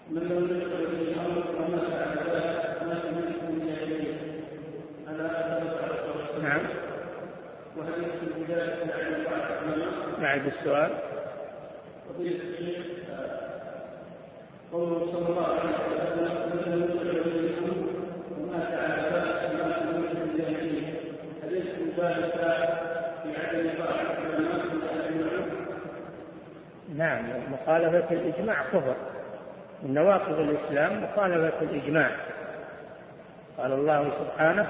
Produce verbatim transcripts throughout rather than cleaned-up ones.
من لم يقل في الأمر وما فعل ذلك ما تملك من جاهلية ألا أتذكر. نعم. وهل يكون بذلك يعني بعض العلماء؟ بعد السؤال. قوله صلى الله عليه وسلم من لم يقل في الأمر وما فعل ذلك ما تملك من جاهلية هل يكون ذلك في عدم بعض العلماء من العلم؟ نعم، مخالفة الإجماع كفر. من نواقض الإسلام مخالفة الإجماع. قال الله سبحانه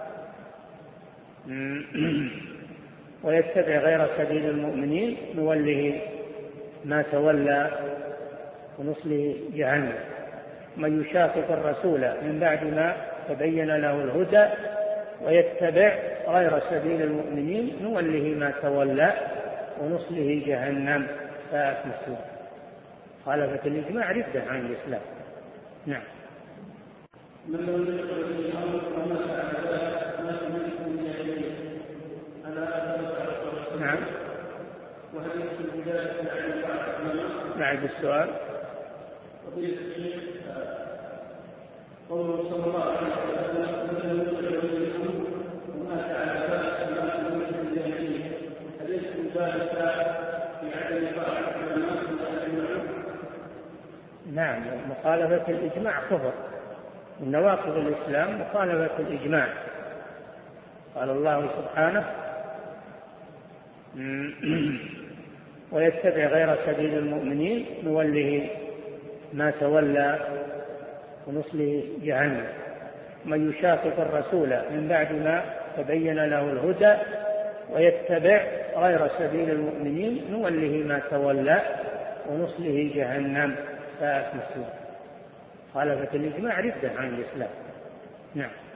ويتبع غير سبيل المؤمنين نوله ما تولى ونصله جهنم من يشاقق الرسول من بعد ما تبين له الهدى ويتبع غير سبيل المؤمنين نوله ما تولى ونصله جهنم ساءت مصيره. خالفة الإجماع ردة عن الإسلام. نعم. من لم يقل في الأمر وما فعل ذلك ما تملك من جاهلية ألا أتذكر. نعم. وهل يكون بذلك يعني بعض العلماء؟ بعد السؤال. قوله صلى الله عليه وسلم من لم يقل في الأمر وما فعل ذلك ما تملك من جاهلية هل يكون ذلك في عدم بعض العلماء من العلم؟ نعم، مخالفة الإجماع كفر. من نواقض الإسلام مخالفة الإجماع. قال الله سبحانه ويتبع غير سبيل المؤمنين نوله ما تولى ونصله جهنم من يشاقق الرسول من بعد ما تبين له الهدى ويتبع غير سبيل المؤمنين نوله ما تولى ونصله جهنم ساءت مصيره. خالفة الإجماع ردة عن الإسلام. نعم.